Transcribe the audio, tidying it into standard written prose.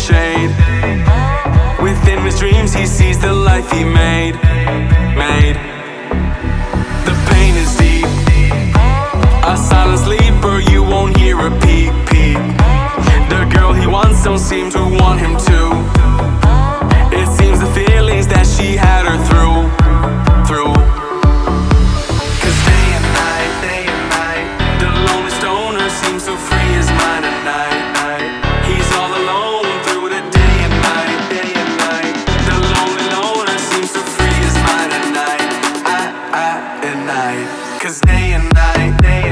shade. Within his dreams he sees the life he made. The pain is deep, a silent sleeper, you won't hear a peep. The girl he wants don't seem to want him to. It seems the feelings that she had her through. Cause day and night, the lonely stoner seems to free his mind at night. He's all alone through the day and night. The lonely loner seems to free his mind at night. Cause day and night,